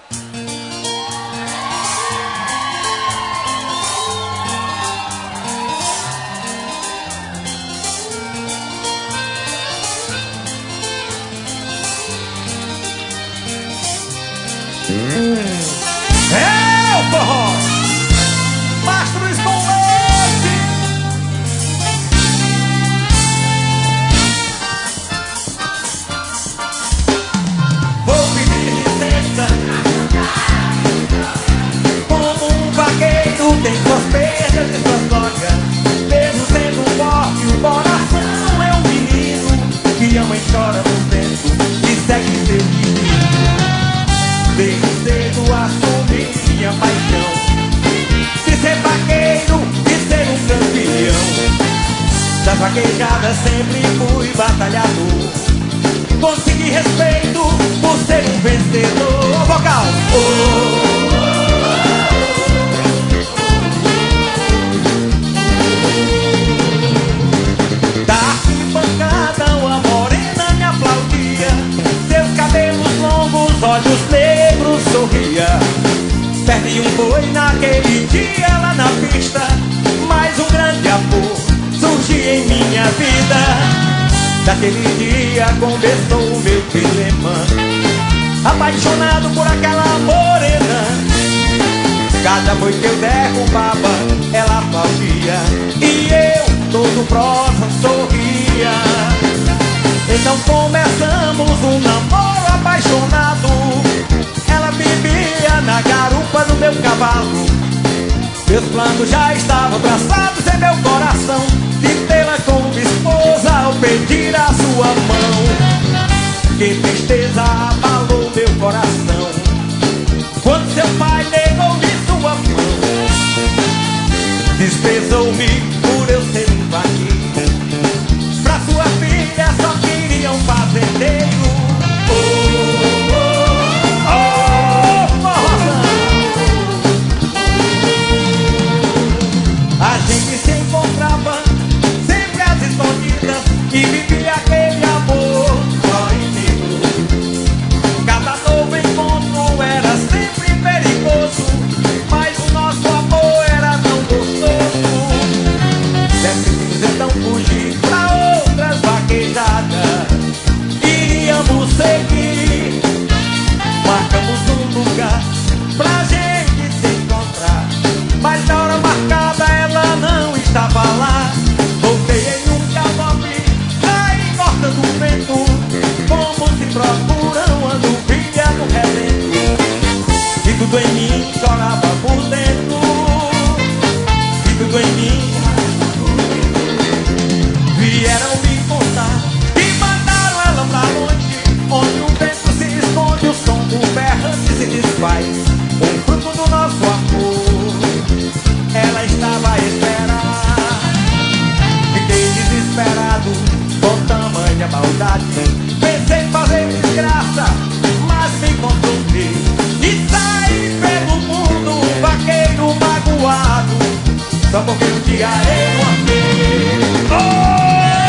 É o forró Mastro Espolete. Vou pedir licença, como um vaqueiro tem suas perdas e suas glórias. Mesmo sendo forte, o coração é um menino que ama e chora no vento e segue seu destino. Desde cedo assumi minha paixão de ser vaqueiro e ser um campeão. Das vaquejadas sempre fui batalhador, consegui respeito por ser um vencedor. Vocal! Da arquibancada uma morena me aplaudia, seus cabelos longos, olhos negros sorria. Perdi um boi naquele dia lá na pista, mas um grande amor surgiu em minha vida. Daquele dia começou o meu dilema, apaixonado por aquela morena. Cada boi que eu derrubava, ela aplaudia e eu, todo próximo, sorria. Então começamos um namoro apaixonado. Ela vivia na garupa do meu cavalo. Meus planos já estavam traçados em meu coração, de tê-la como esposa ao pedir a sua mão. Que tristeza abalou meu coração quando seu pai negou-me sua mão. Desprezou-me por eu ser um vaqueiro, pra sua filha só queria um fazendeiro. A gente se encontrava sempre às escondidas e vivia aquele amor proibido. Cada novo encontro era sempre perigoso, mas o nosso amor era tão gostoso. Decidimos então fugir pra outras vaquejadas, iríamos seguir. Marcamos um lugar pra gente se encontrar, mas na hora marcada ela não estava lá. Voltei em um galope, saí cortando o vento, como se procuram a nuvem no relento. E tudo em mim chorava por dentro, e tudo em mim vieram me contar e mandaram ela pra longe, onde o vento se esconde, o som do berrante se desfaz, um fruto do nosso amor. Ela estava a esperar, fiquei desesperado com tamanha maldade. Pensei em fazer desgraça, mas me controlei e saí pelo mundo um vaqueiro magoado, só porque um dia eu amei.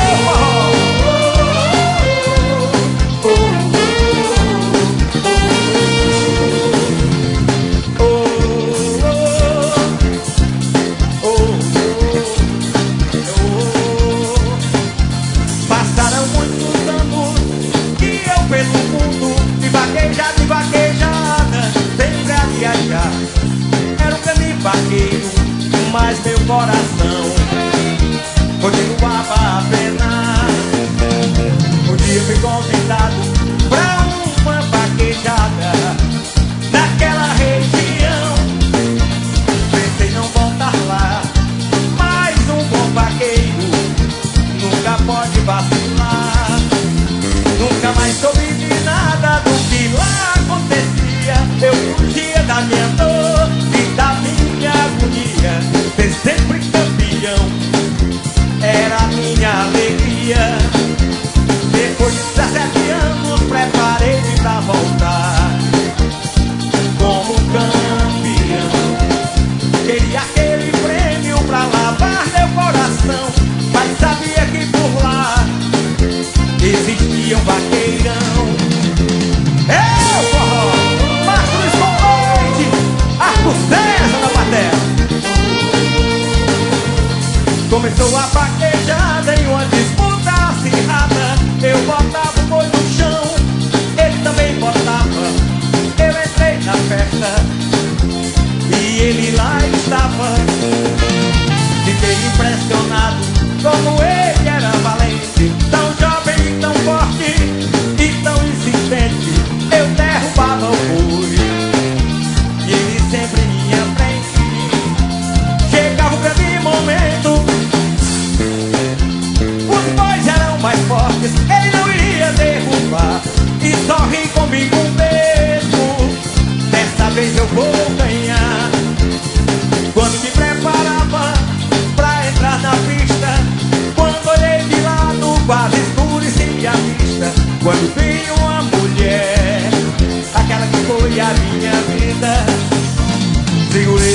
Passaram muitos anos que eu pelo mundo de vaquejada, sempre a viajar. Era um grande vaqueiro, mas meu coração continuava a penar. Um dia fui convidado pra uma vaquejada naquela região. Pensei não voltar lá, mas um bom vaqueiro nunca pode vacilar. Nunca mais soube de nada do que lá acontecia. Eu fugia da minha dor e da minha agonia, ser sempre campeão.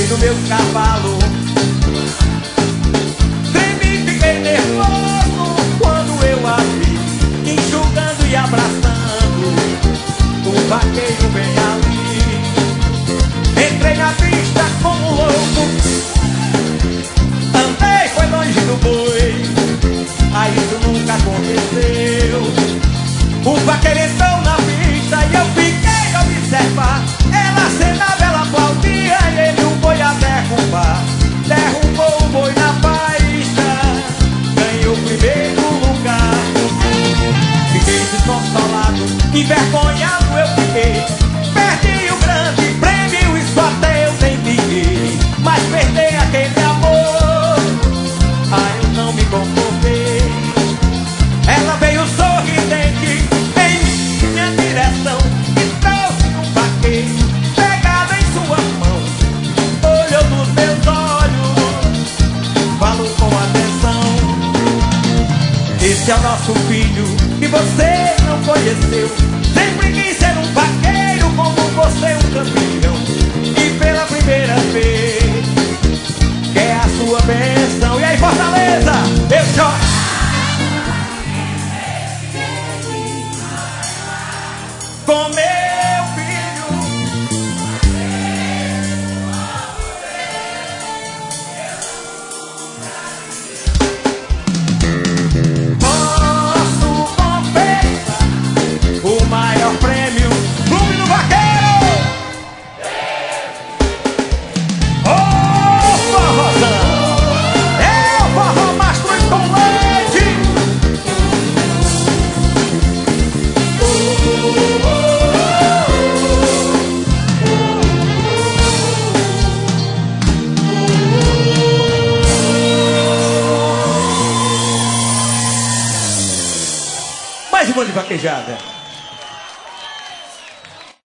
montei no meu cavalo. Tremi, fiquei nervoso quando eu a vi, enxugando e abraçando o vaqueiro bem ali. Entrei na pista como louco, andei, foi longe do boi. Aí isso nunca aconteceu. O vaqueiro entrou na pista e eu fiquei a observar. Ela acenava, ela aplaudia e ele o boi a derrubar. Derrubou o boi na pista, ganhou o primeiro lugar. Fiquei desconsolado, envergonhado eu fiquei. Perdi o grande prêmio, isso até eu nem liguei. Mas perder aquele amor, eu não me conformei. Ela veio sorridente em minha direção e trouxe um vaqueiro pegado em sua mão. Olhou nos meus olhos, falou com atenção: esse é o nosso filho que você não conheceu. Sempre quis ser um vaqueiro como você, um campeão. E pela primeira vez quer a sua bênção. E aí, Fortaleza, eu choro. Com meu filho, posso confessar o maior prêmio, Clube do Vaqueiro. Ô, forrozão, é o forró Mastruz com leite. Mais uma de vaquejada.